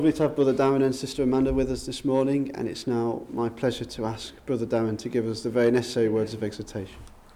Lovely to have Brother Darren and Sister Amanda with us this morning, and it's now my pleasure to ask Brother Darren to give us the very necessary words of exhortation.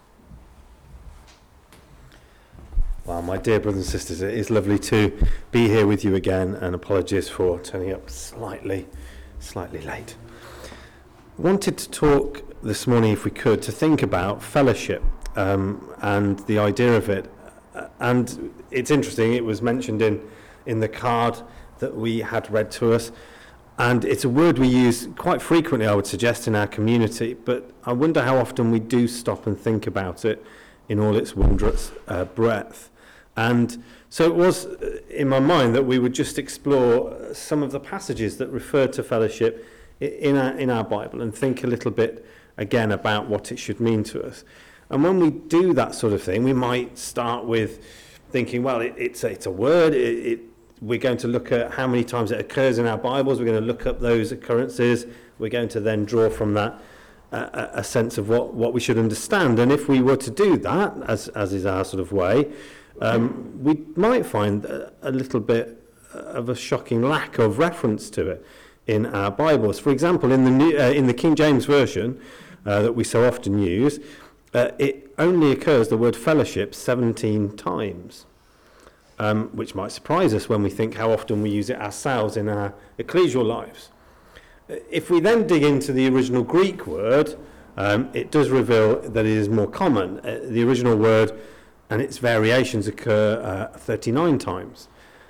Well, my dear brothers and sisters, it is lovely to be here with you again, and apologies for turning up slightly late. I wanted to talk this morning, if we could, to think about fellowship and the idea of it. And it's interesting, it was mentioned in the card that we had read to us, and it's a word we use quite frequently, I would suggest, in our community, but I wonder how often we do stop and think about it in all its wondrous breadth. And so it was in my mind that we would just explore some of the passages that refer to fellowship in our Bible and think a little bit again about what it should mean to us. And when we do that sort of thing, we might start with thinking, well, it's a word. We're going to look at how many times it occurs in our Bibles. We're going to look up those occurrences. We're going to then draw from that a sense of what we should understand. And if we were to do that, as is our sort of way, we might find a little bit of a shocking lack of reference to it in our Bibles. For example, in the King James Version that we so often use, it only occurs, the word fellowship, 17 times. Which might surprise us when we think how often we use it ourselves in our ecclesial lives. If we then dig into the original Greek word, it does reveal that it is more common. The original word and its variations occur 39 times.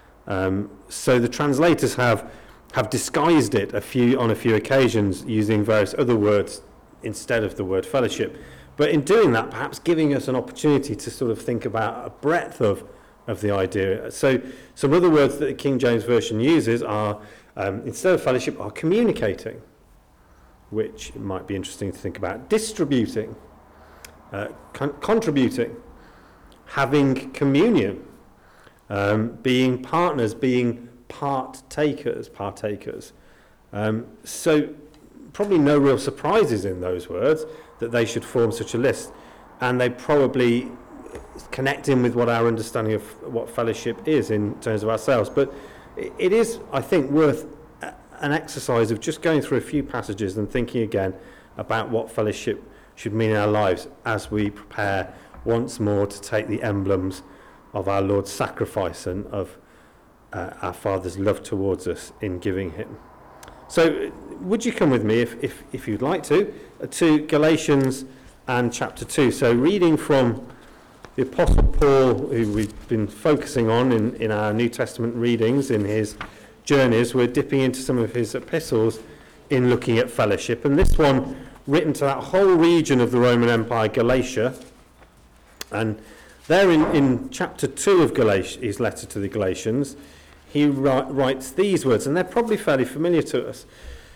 So the translators have disguised it on a few occasions using various other words instead of the word fellowship. But in doing that, perhaps giving us an opportunity to sort of think about a breadth of the idea. So some other words that the King James Version uses are, instead of fellowship, are communicating, which might be interesting to think about, distributing, contributing, having communion, being partners, being partakers. So probably no real surprises in those words that they should form such a list, and they probably connect in with what our understanding of what fellowship is in terms of ourselves. But it is, I think, worth an exercise of just going through a few passages and thinking again about what fellowship should mean in our lives as we prepare once more to take the emblems of our Lord's sacrifice and of our Father's love towards us in giving him. So would you come with me, if you'd like to Galatians and chapter 2. So reading from the Apostle Paul, who we've been focusing on in our New Testament readings, in his journeys, we're dipping into some of his epistles in looking at fellowship. And this one, written to that whole region of the Roman Empire, Galatia. And there in chapter 2 of his letter to the Galatians, he writes these words, and they're probably fairly familiar to us.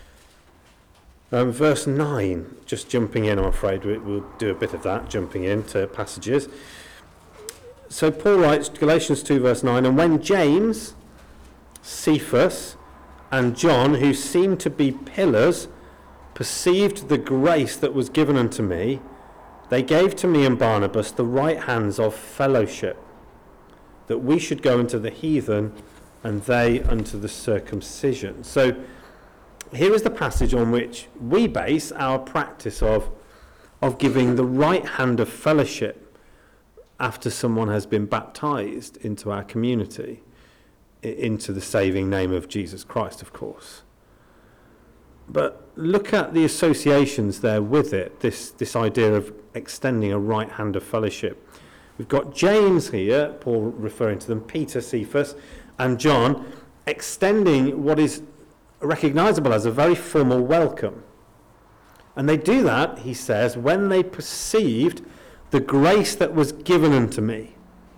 Verse 9, just jumping in, I'm afraid we'll do a bit of that, jumping into passages. So Paul writes, Galatians 2 verse 9, and when James, Cephas, and John, who seemed to be pillars, perceived the grace that was given unto me, they gave to me and Barnabas the right hands of fellowship, that we should go unto the heathen, and they unto the circumcision. So here is the passage on which we base our practice of giving the right hand of fellowship after someone has been baptized into our community, into the saving name of Jesus Christ, of course. But look at the associations there with it, this idea of extending a right hand of fellowship. We've got James here, Paul referring to them, Peter, Cephas, and John, extending what is recognizable as a very formal welcome. And they do that, he says, when they perceived the grace that was given unto me.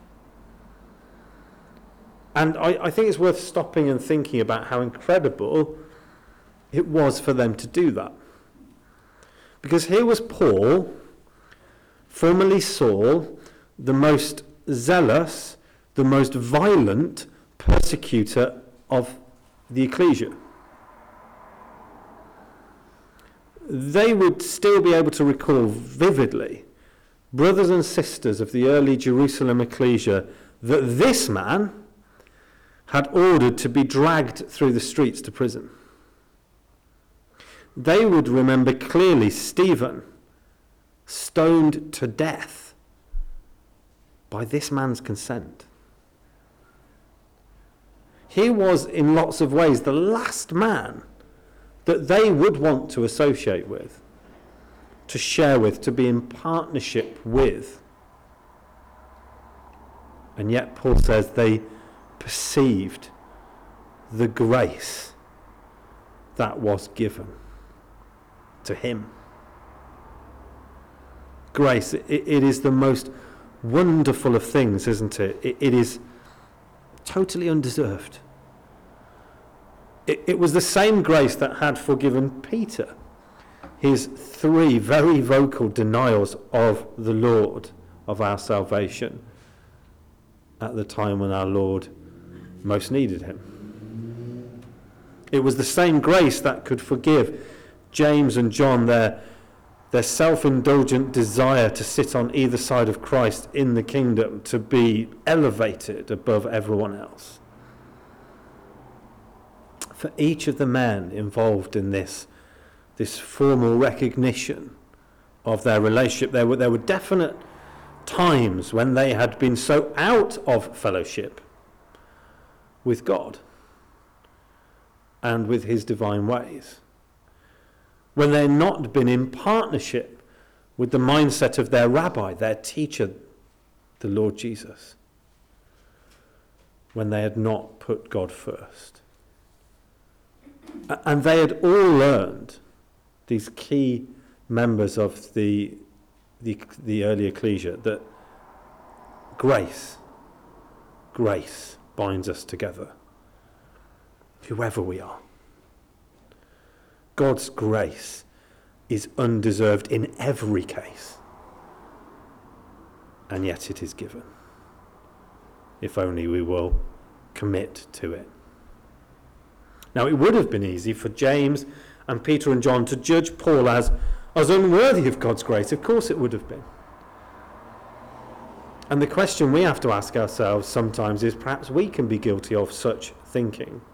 And I think it's worth stopping and thinking about how incredible it was for them to do that. Because here was Paul, formerly Saul, the most zealous, the most violent persecutor of the ecclesia. They would still be able to recall vividly, brothers and sisters of the early Jerusalem ecclesia, that this man had ordered to be dragged through the streets to prison. They would remember clearly Stephen stoned to death by this man's consent. He was, in lots of ways, the last man that they would want to associate with, to share with, to be in partnership with. And yet Paul says they perceived the grace that was given to him. Grace, it is the most wonderful of things, isn't it? It is totally undeserved. It was the same grace that had forgiven Peter his 3 very vocal denials of the Lord, of our salvation, at the time when our Lord most needed him. It was the same grace that could forgive James and John their self-indulgent desire to sit on either side of Christ in the kingdom, to be elevated above everyone else. For each of the men involved in this formal recognition of their relationship, there were definite times when they had been so out of fellowship with God and with his divine ways, when they had not been in partnership with the mindset of their rabbi, their teacher, the Lord Jesus, when they had not put God first. And they had all learned, these key members of the early ecclesia, that grace binds us together, whoever we are. God's grace is undeserved in every case, and yet it is given, if only we will commit to it. Now, it would have been easy for James and Peter and John to judge Paul as unworthy of God's grace. Of course it would have been. And the question we have to ask ourselves sometimes is, perhaps we can be guilty of such thinking.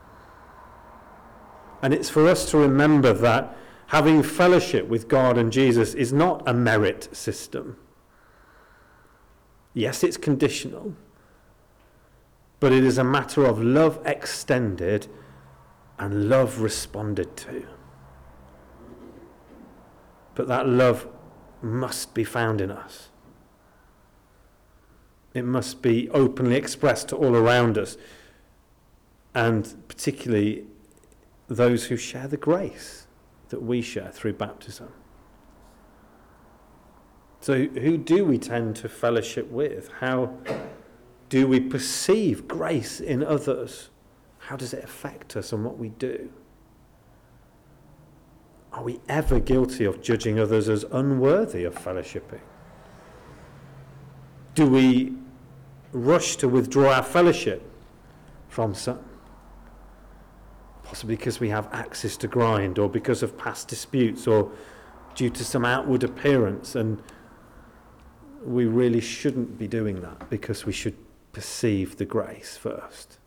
And it's for us to remember that having fellowship with God and Jesus is not a merit system. Yes, it's conditional, but it is a matter of love extended and love responded to. But that love must be found in us. It must be openly expressed to all around us, and particularly those who share the grace that we share through baptism. So who do we tend to fellowship with? How do we perceive grace in others? How does it affect us and what we do? Are we ever guilty of judging others as unworthy of fellowshipping? Do we rush to withdraw our fellowship from some? Possibly because we have axes to grind, or because of past disputes, or due to some outward appearance, and we really shouldn't be doing that, because we should perceive the grace first.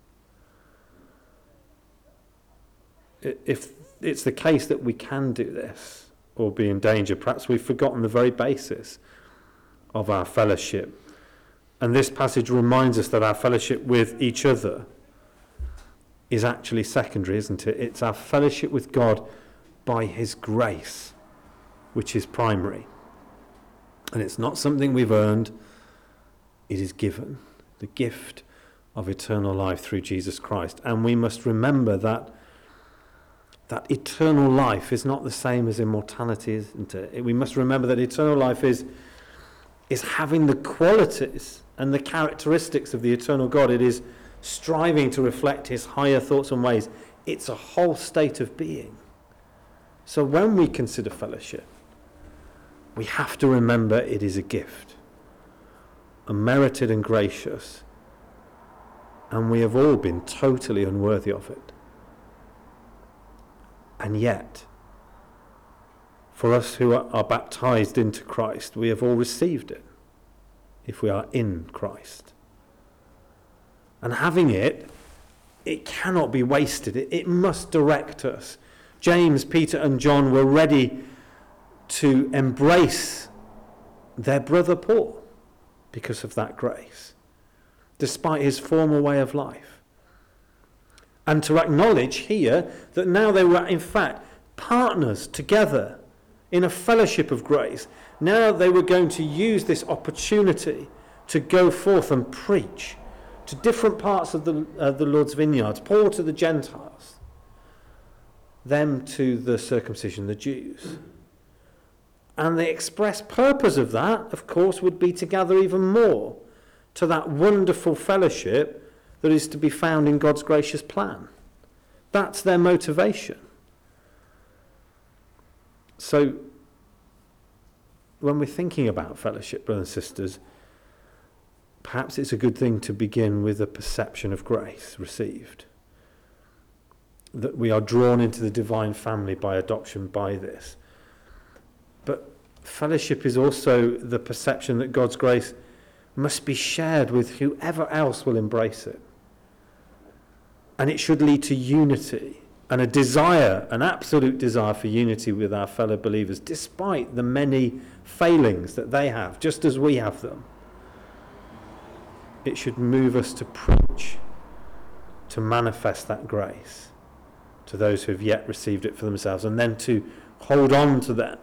If it's the case that we can do this or be in danger, perhaps we've forgotten the very basis of our fellowship. And this passage reminds us that our fellowship with each other is actually secondary, isn't it? It's our fellowship with God by his grace, which is primary. And it's not something we've earned, it is given. The gift of eternal life through Jesus Christ. And we must remember that eternal life is not the same as immortality, isn't it? We must remember that eternal life is having the qualities and the characteristics of the eternal God. It is striving to reflect his higher thoughts and ways. It's a whole state of being. So when we consider fellowship, we have to remember it is a gift, unmerited and gracious, and we have all been totally unworthy of it. And yet, for us who are baptized into Christ, we have all received it, if we are in Christ. And having it it cannot be wasted. It must direct us. James, Peter and John were ready to embrace their brother Paul because of that grace, despite his former way of life. And to acknowledge here that now they were in fact partners together in a fellowship of grace. Now they were going to use this opportunity to go forth and preach to different parts of the Lord's vineyards, Paul to the Gentiles, them to the circumcision, the Jews. And the express purpose of that, of course, would be to gather even more to that wonderful fellowship that is to be found in God's gracious plan. That's their motivation. So, when we're thinking about fellowship, brothers and sisters, perhaps it's a good thing to begin with a perception of grace received. That we are drawn into the divine family by adoption by this. But fellowship is also the perception that God's grace must be shared with whoever else will embrace it. And it should lead to unity and a desire, an absolute desire for unity with our fellow believers, despite the many failings that they have, just as we have them. It should move us to preach, to manifest that grace to those who have yet received it for themselves, and then to hold on to them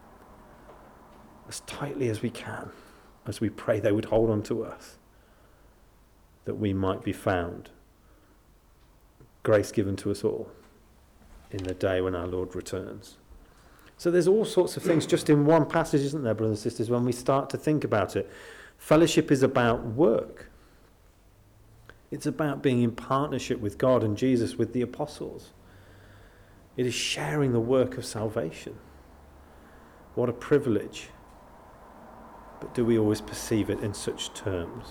as tightly as we can, as we pray they would hold on to us, that we might be found, grace given to us all in the day when our Lord returns. So there's all sorts of things just in one passage, isn't there, brothers and sisters, when we start to think about it. Fellowship is about work. It's about being in partnership with God and Jesus, with the apostles. It is sharing the work of salvation. What a privilege. But do we always perceive it in such terms?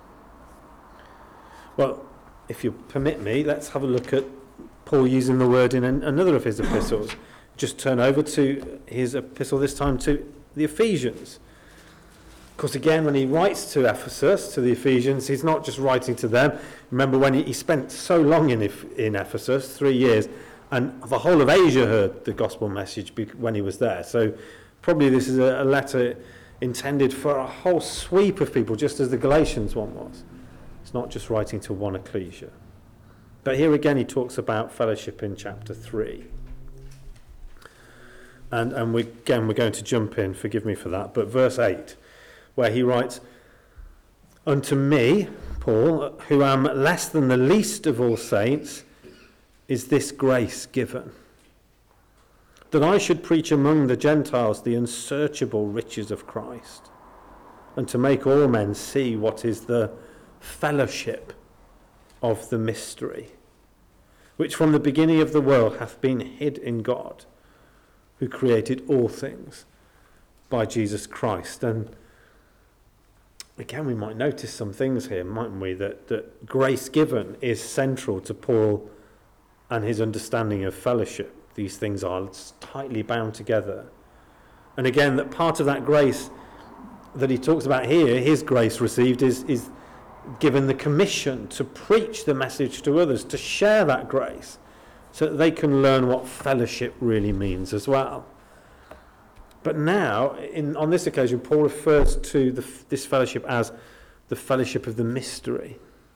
Well, if you permit me, let's have a look at Paul using the word in another of his epistles. Just turn over to his epistle, this time to the Ephesians. Of course, again, when he writes to Ephesus, to the Ephesians, he's not just writing to them. Remember when he spent so long in Ephesus, 3 years, and the whole of Asia heard the gospel message when he was there. So probably this is a letter intended for a whole sweep of people, just as the Galatians one was. It's not just writing to one ecclesia. But here again he talks about fellowship in chapter 3. And we're going to jump in, forgive me for that, but verse 8, where he writes, "Unto me, Paul, who am less than the least of all saints, is this grace given, that I should preach among the Gentiles the unsearchable riches of Christ, and to make all men see what is the fellowship of the mystery, which from the beginning of the world hath been hid in God, who created all things by Jesus Christ." And again, we might notice some things here, mightn't we, that grace given is central to Paul and his understanding of fellowship. These things are tightly bound together. And again, that part of that grace that he talks about here, his grace received, is given the commission to preach the message to others, to share that grace, so that they can learn what fellowship really means as well. But now, on this occasion, Paul refers to this fellowship as the fellowship of the mystery.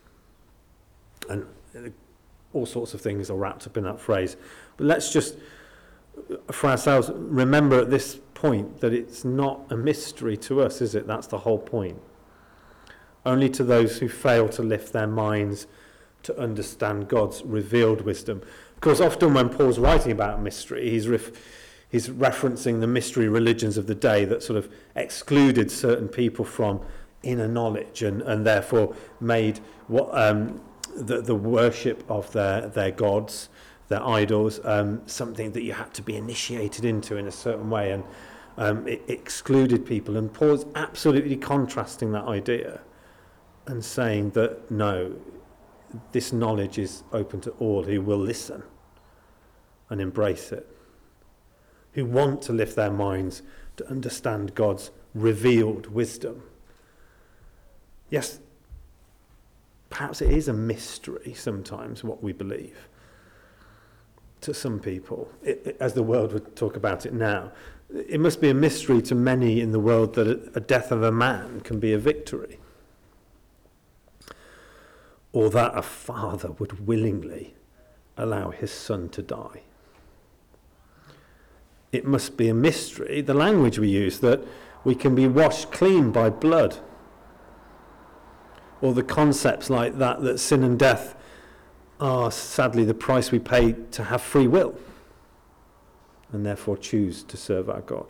And all sorts of things are wrapped up in that phrase. But let's just, for ourselves, remember at this point that it's not a mystery to us, is it? That's the whole point. Only to those who fail to lift their minds to understand God's revealed wisdom. Of course, often when Paul's writing about mystery, he's referencing the mystery religions of the day that sort of excluded certain people from inner knowledge and therefore made what the worship of their gods, their idols, something that you had to be initiated into in a certain way, and it excluded people. And Paul's absolutely contrasting that idea and saying that no, this knowledge is open to all who will listen and embrace it, who want to lift their minds to understand God's revealed wisdom. Yes, perhaps it is a mystery sometimes what we believe to some people, as the world would talk about it now. It must be a mystery to many in the world that a death of a man can be a victory, or that a father would willingly allow his son to die. It must be a mystery, the language we use, that we can be washed clean by blood, or the concepts like that sin and death are sadly the price we pay to have free will and therefore choose to serve our God.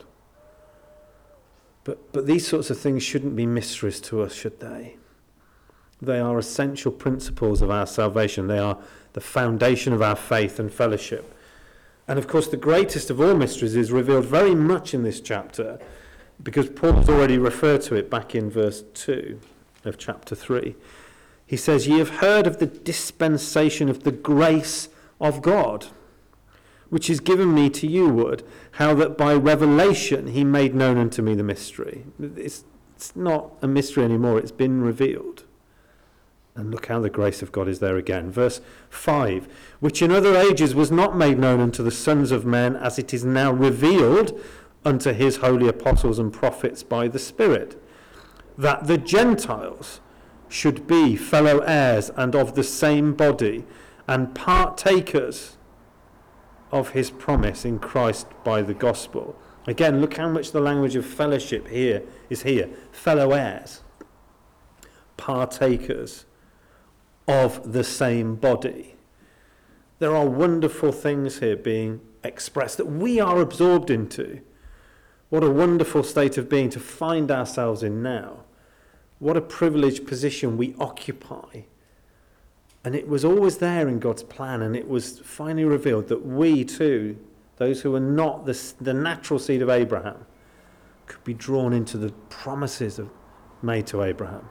But these sorts of things shouldn't be mysteries to us, should they? They are essential principles of our salvation. They are the foundation of our faith and fellowship. And of course, the greatest of all mysteries is revealed very much in this chapter, because Paul has already referred to it back in verse 2 of chapter 3. He says, "Ye have heard of the dispensation of the grace of God, which is given me to you, ward, how that by revelation he made known unto me the mystery." It's not a mystery anymore, it's been revealed. And look how the grace of God is there again. Verse 5, "Which in other ages was not made known unto the sons of men, as it is now revealed unto his holy apostles and prophets by the Spirit, that the Gentiles should be fellow heirs and of the same body, and partakers of his promise in Christ by the gospel." Again, look how much the language of fellowship here is here. Fellow heirs, partakers of the same body. There are wonderful things here being expressed that we are absorbed into. What a wonderful state of being to find ourselves in now. What a privileged position we occupy. And it was always there in God's plan, and it was finally revealed that we too, those who are not the natural seed of Abraham, could be drawn into the promises made to Abraham.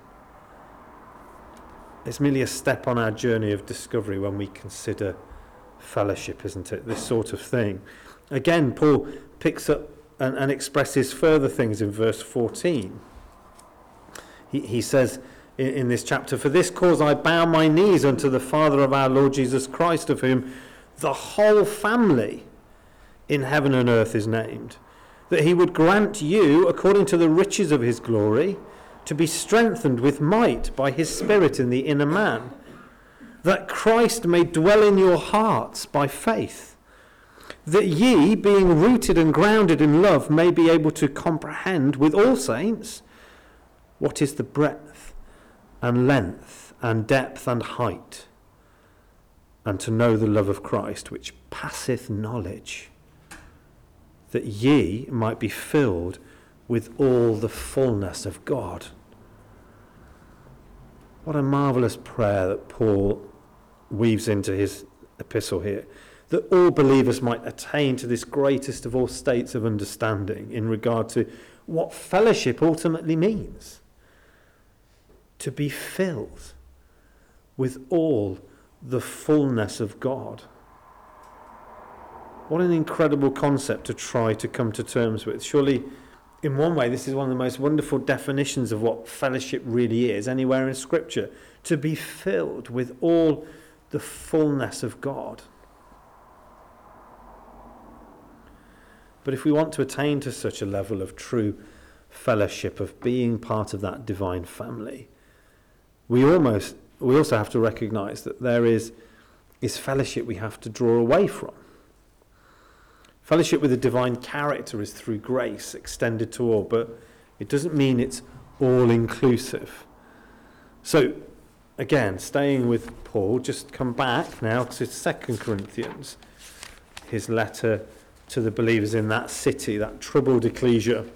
It's merely a step on our journey of discovery when we consider fellowship, isn't it? This sort of thing. Again, Paul picks up and expresses further things in verse 14. He says in this chapter, "For this cause I bow my knees unto the Father of our Lord Jesus Christ, of whom the whole family in heaven and earth is named, that he would grant you, according to the riches of his glory, to be strengthened with might by his Spirit in the inner man, that Christ may dwell in your hearts by faith, that ye, being rooted and grounded in love, may be able to comprehend with all saints what is the breadth and length and depth and height, and to know the love of Christ, which passeth knowledge, that ye might be filled with all the fullness of God." What a marvellous prayer that Paul weaves into his epistle here, that all believers might attain to this greatest of all states of understanding in regard to what fellowship ultimately means. To be filled with all the fullness of God. What an incredible concept to try to come to terms with. Surely, in one way, this is one of the most wonderful definitions of what fellowship really is anywhere in Scripture. To be filled with all the fullness of God. But if we want to attain to such a level of true fellowship, of being part of that divine family, we also have to recognize that there is fellowship we have to draw away from. Fellowship with the divine character is through grace extended to all, but it doesn't mean it's all-inclusive. So, again, staying with Paul, just come back now to 2 Corinthians, his letter to the believers in that city, that troubled ecclesia,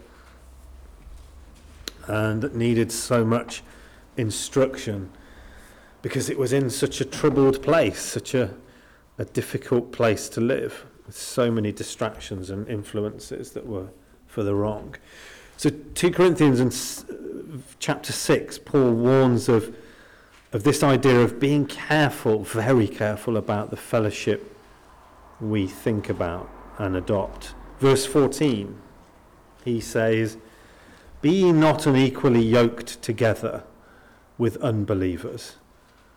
and that needed so much instruction because it was in such a troubled place, such a difficult place to live, with so many distractions and influences that were for the wrong. So 2 Corinthians and chapter 6, Paul warns of this idea of being careful, very careful about the fellowship we think about and adopt. Verse 14, he says, "Be ye not unequally yoked together with unbelievers.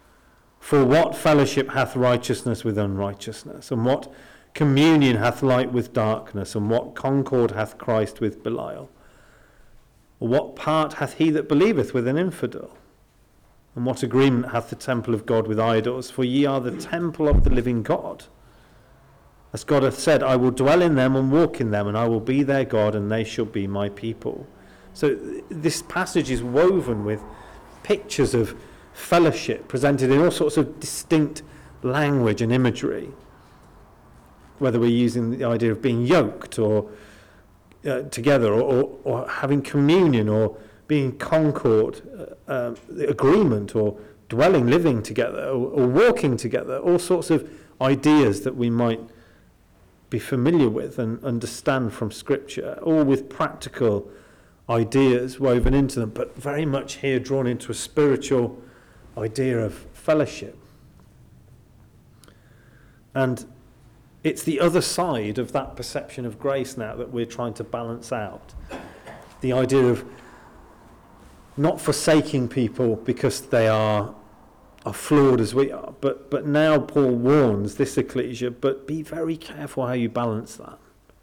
For what fellowship hath righteousness with unrighteousness? And what communion hath light with darkness? And what concord hath Christ with Belial? Or what part hath he that believeth with an infidel? And what agreement hath the temple of God with idols? For ye are the temple of the living God. As God hath said, I will dwell in them and walk in them, and I will be their God, and they shall be my people. So this passage is woven with pictures of fellowship presented in all sorts of distinct language and imagery. Whether we're using the idea of being yoked or together, or having communion, or being concord, agreement, or dwelling, living together, or walking together, all sorts of ideas that we might be familiar with and understand from Scripture, all with practical ideas woven into them, but very much here drawn into a spiritual idea of fellowship. And it's the other side of that perception of grace now that we're trying to balance out. The idea of not forsaking people because they are flawed as we are, but now Paul warns this ecclesia, but be very careful how you balance that.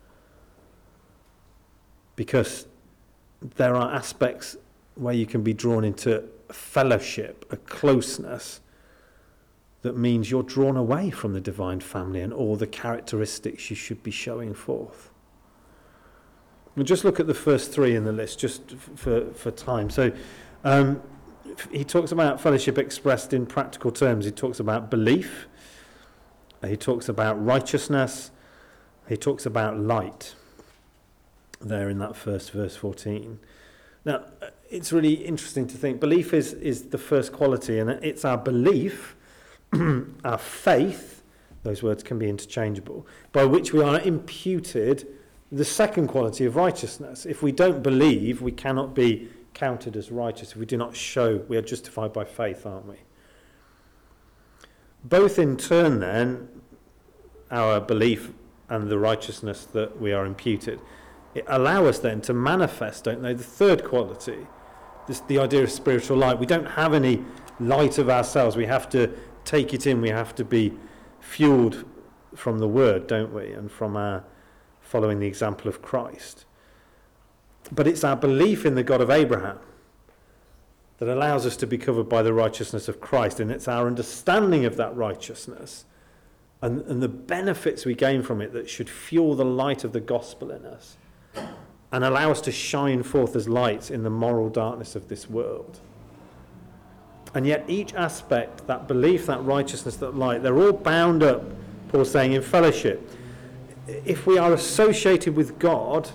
Because there are aspects where you can be drawn into fellowship, a closeness, that means you're drawn away from the divine family and all the characteristics you should be showing forth. We'll just look at the first three in the list, just for time. So he talks about fellowship expressed in practical terms. He talks about belief. He talks about righteousness. He talks about light there in that first verse 14. Now, it's really interesting to think. Belief is the first quality, and it's our belief, our faith, those words can be interchangeable, by which we are imputed the second quality of righteousness. If we don't believe, we cannot be counted as righteous. If we do not show, we are justified by faith, aren't we? Both in turn then, our belief and the righteousness that we are imputed, it allow us then to manifest, don't they, the third quality, the idea of spiritual light. We don't have any light of ourselves. We have to take it in. We have to be fueled from the word, don't we, and from our following the example of Christ. But it's our belief in the God of Abraham that allows us to be covered by the righteousness of Christ, and it's our understanding of that righteousness and the benefits we gain from it that should fuel the light of the gospel in us and allow us to shine forth as lights in the moral darkness of this world. And yet each aspect, that belief, that righteousness, that light, they're all bound up, Paul's saying, in fellowship. If we are associated with God,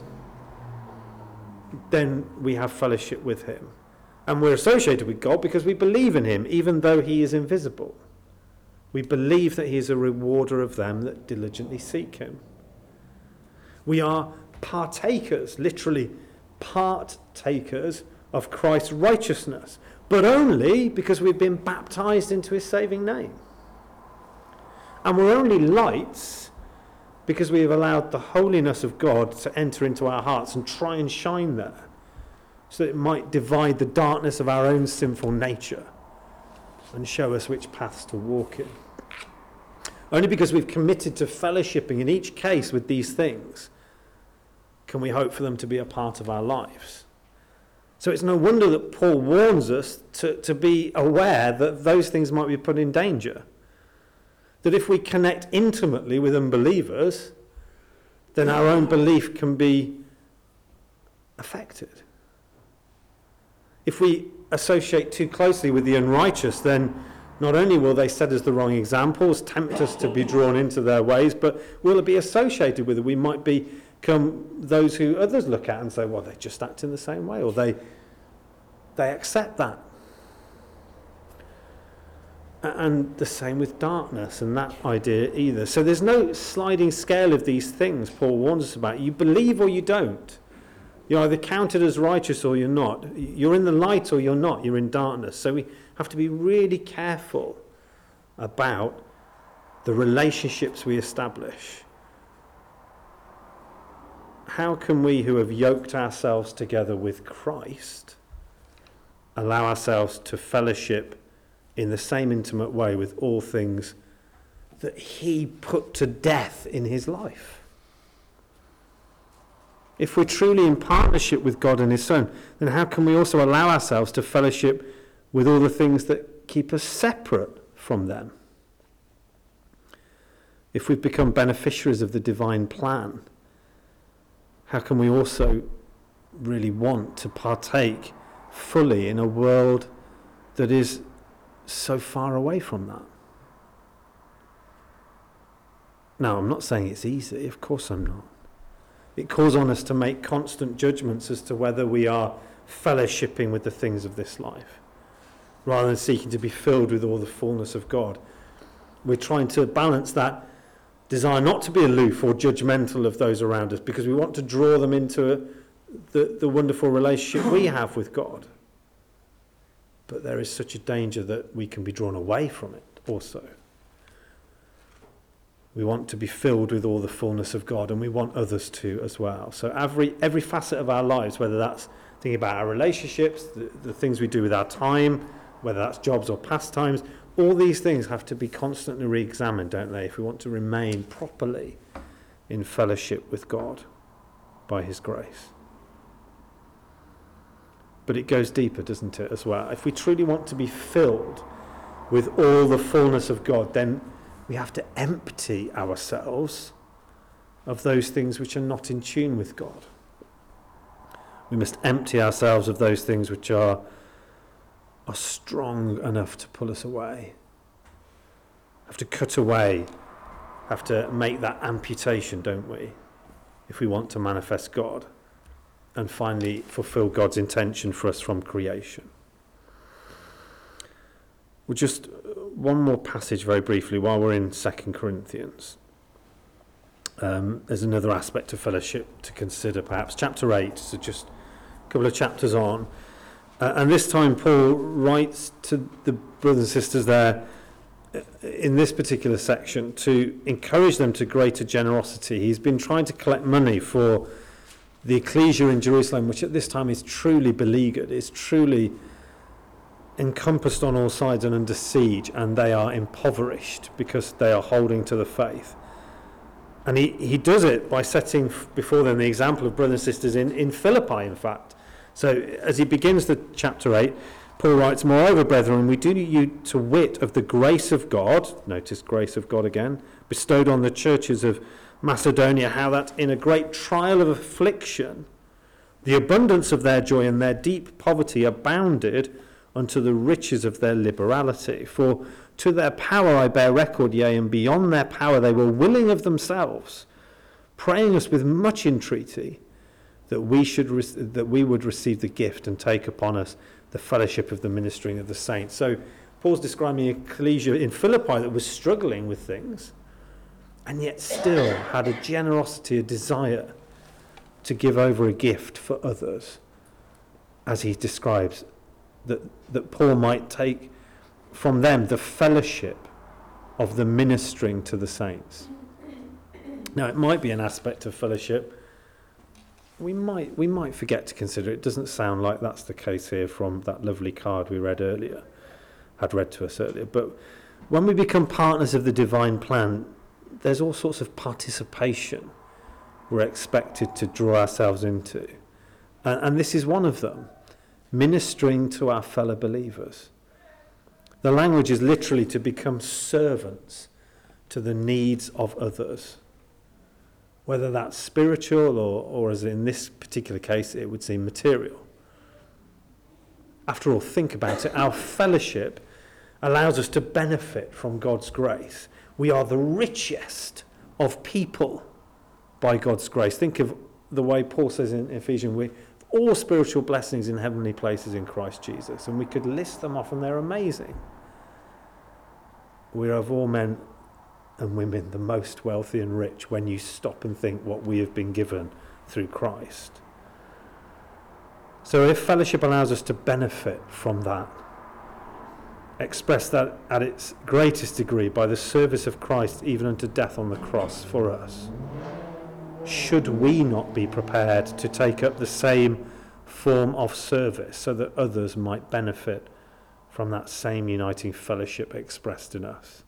then we have fellowship with him. And we're associated with God because we believe in him, even though he is invisible. We believe that he is a rewarder of them that diligently seek him. We are partakers, literally partakers of Christ's righteousness, but only because we've been baptized into his saving name. And we're only lights because we have allowed the holiness of God to enter into our hearts and try and shine there, so that it might divide the darkness of our own sinful nature and show us which paths to walk in. Only because we've committed to fellowshipping in each case with these things can we hope for them to be a part of our lives. So it's no wonder that Paul warns us to be aware that those things might be put in danger. That if we connect intimately with unbelievers, then our own belief can be affected. If we associate too closely with the unrighteous, then not only will they set us the wrong examples, tempt us to be drawn into their ways, but we'll be associated with it. We might become those who others look at and say, well, they just act in the same way, or they accept that. And the same with darkness and that idea either. So there's no sliding scale of these things Paul warns us about. You believe or you don't. You're either counted as righteous or you're not. You're in the light or you're not. You're in darkness. So we have to be really careful about the relationships we establish. How can we who have yoked ourselves together with Christ allow ourselves to fellowship in the same intimate way with all things that he put to death in his life. If we're truly in partnership with God and his Son, then how can we also allow ourselves to fellowship with all the things that keep us separate from them? If we've become beneficiaries of the divine plan, how can we also really want to partake fully in a world that is so far away from that? Now, I'm not saying it's easy, of course I'm not. It calls on us to make constant judgments as to whether we are fellowshipping with the things of this life, rather than seeking to be filled with all the fullness of God. We're trying to balance that desire not to be aloof or judgmental of those around us, because we want to draw them into the wonderful relationship we have with God. But there is such a danger that we can be drawn away from it also. We want to be filled with all the fullness of God, and we want others to as well. So every facet of our lives, whether that's thinking about our relationships, the things we do with our time, whether that's jobs or pastimes, all these things have to be constantly re-examined, don't they, if we want to remain properly in fellowship with God by his grace. But it goes deeper, doesn't it, as well? If we truly want to be filled with all the fullness of God, then we have to empty ourselves of those things which are not in tune with God. We must empty ourselves of those things which are strong enough to pull us away. Have to cut away, have to make that amputation, don't we, if we want to manifest God and finally fulfill God's intention for us from creation. Well, just one more passage very briefly while we're in 2 Corinthians. There's another aspect of fellowship to consider, perhaps. Chapter 8, so just a couple of chapters on. And this time Paul writes to the brothers and sisters there in this particular section to encourage them to greater generosity. He's been trying to collect money for the ecclesia in Jerusalem, which at this time is truly beleaguered, is truly encompassed on all sides and under siege, and they are impoverished because they are holding to the faith. And he does it by setting before them the example of brothers and sisters in Philippi, in fact. So as he begins the chapter 8, Paul writes, "Moreover, brethren, we do you to wit of the grace of God," notice grace of God again, "bestowed on the churches of Macedonia, how that in a great trial of affliction, the abundance of their joy and their deep poverty abounded unto the riches of their liberality. For to their power I bear record, yea, and beyond their power they were willing of themselves, praying us with much entreaty, that we would receive the gift and take upon us the fellowship of the ministering of the saints." So Paul's describing an ecclesia in Philippi that was struggling with things, and yet still had a generosity, a desire to give over a gift for others, as he describes that Paul might take from them the fellowship of the ministering to the saints. Now, it might be an aspect of fellowship we might forget to consider. It doesn't sound like that's the case here from that lovely card we had read to us earlier. But when we become partners of the divine plan, there's all sorts of participation we're expected to draw ourselves into. And this is one of them, ministering to our fellow believers. The language is literally to become servants to the needs of others, whether that's spiritual or as in this particular case, it would seem material. After all, think about it. Our fellowship allows us to benefit from God's grace. We are the richest of people by God's grace. Think of the way Paul says in Ephesians, we all spiritual blessings in heavenly places in Christ Jesus. And we could list them off, and they're amazing. We are of all men and women the most wealthy and rich when you stop and think what we have been given through Christ. So if fellowship allows us to benefit from that, express that at its greatest degree by the service of Christ even unto death on the cross for us, should we not be prepared to take up the same form of service so that others might benefit from that same uniting fellowship expressed in us.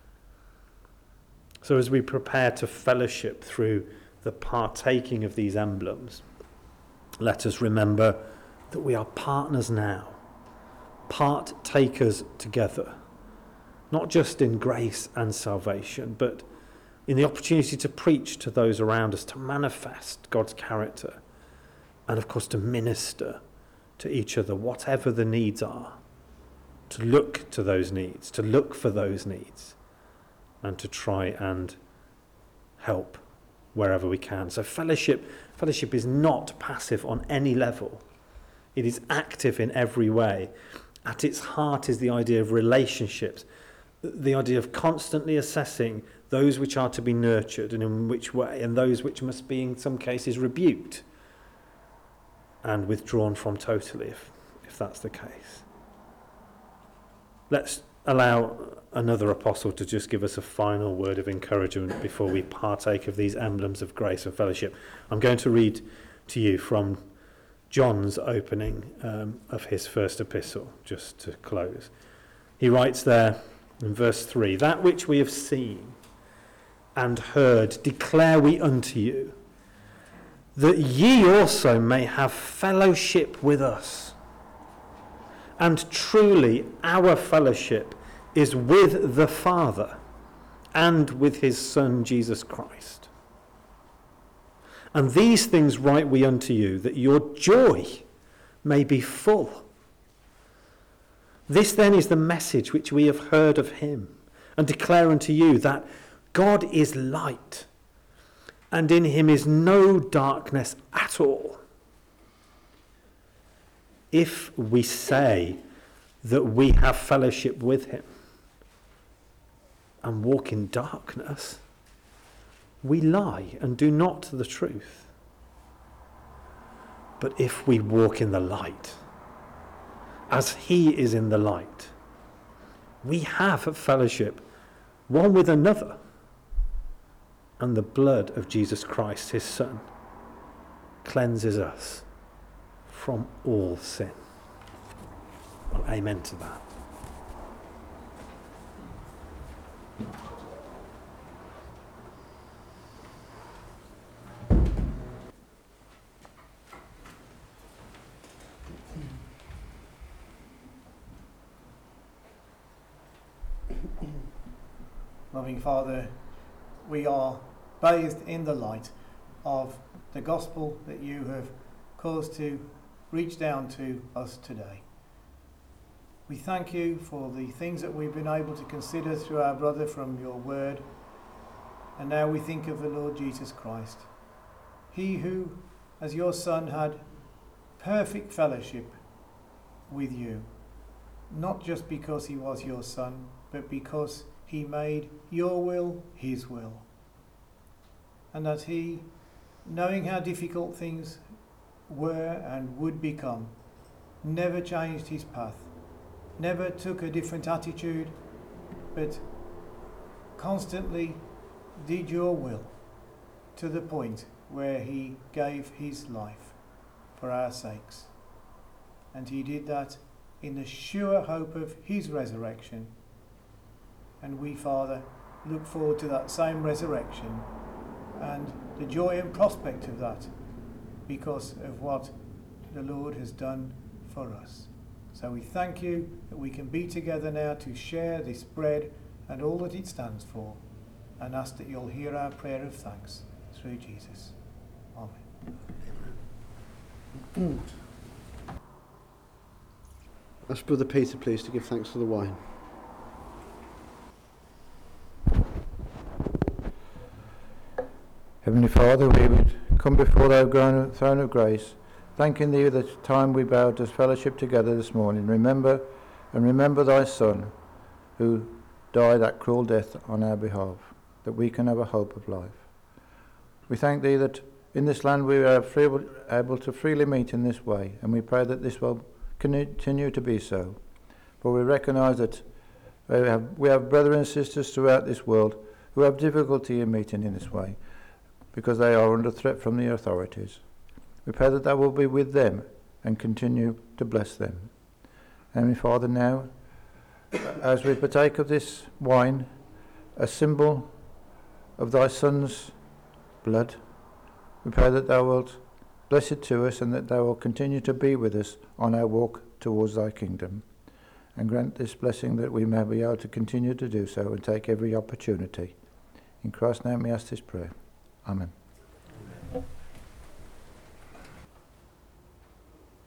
So as we prepare to fellowship through the partaking of these emblems, let us remember that we are partners now, partakers together, not just in grace and salvation, but in the opportunity to preach to those around us, to manifest God's character, and of course to minister to each other, whatever the needs are, to look to those needs, to look for those needs, and to try and help wherever we can. So fellowship is not passive on any level. It is active in every way. At its heart is the idea of relationships, the idea of constantly assessing those which are to be nurtured and in which way, and those which must be in some cases rebuked and withdrawn from totally, if that's the case. Let's allow another apostle to just give us a final word of encouragement before we partake of these emblems of grace and fellowship. I'm going to read to you from John's opening of his first epistle, just to close. He writes there in verse 3, "That which we have seen and heard declare we unto you, that ye also may have fellowship with us. And truly our fellowship is with the Father and with his Son Jesus Christ. And these things write we unto you, that your joy may be full. This then is the message which we have heard of him, and declare unto you, that God is light, and in him is no darkness at all. If we say that we have fellowship with him and walk in darkness, we lie and do not the truth. But if we walk in the light, as he is in the light, we have fellowship one with another, and the blood of Jesus Christ, his Son, cleanses us from all sin." Well, amen to that. Loving Father, we are bathed in the light of the gospel that you have caused to reach down to us today. We thank you for the things that we've been able to consider through our brother from your word. And now we think of the Lord Jesus Christ, he who, as your Son, had perfect fellowship with you, not just because he was your Son, but because he made your will his will. And that he, knowing how difficult things were and would become, never changed his path, never took a different attitude, but constantly did your will, to the point where he gave his life for our sakes. And he did that in the sure hope of his resurrection. And we, Father, look forward to that same resurrection and the joy and prospect of that, because of what the Lord has done for us. So we thank you that we can be together now to share this bread and all that it stands for, and ask that you'll hear our prayer of thanks through Jesus. Amen. Ask Brother Peter, please, to give thanks for the wine. Heavenly Father, we would come before thy throne of grace, thanking thee that the time we bowed to fellowship together this morning. Remember thy Son, who died that cruel death on our behalf, that we can have a hope of life. We thank thee that in this land we are able to freely meet in this way, and we pray that this will continue to be so. For we recognise that we have brothers and sisters throughout this world who have difficulty in meeting in this way, because they are under threat from the authorities. We pray that thou will be with them and continue to bless them. Heavenly Father, now, as we partake of this wine, a symbol of thy Son's blood, we pray that thou wilt bless it to us and that thou wilt continue to be with us on our walk towards thy kingdom. And grant this blessing that we may be able to continue to do so and take every opportunity. In Christ's name we ask this prayer. Amen.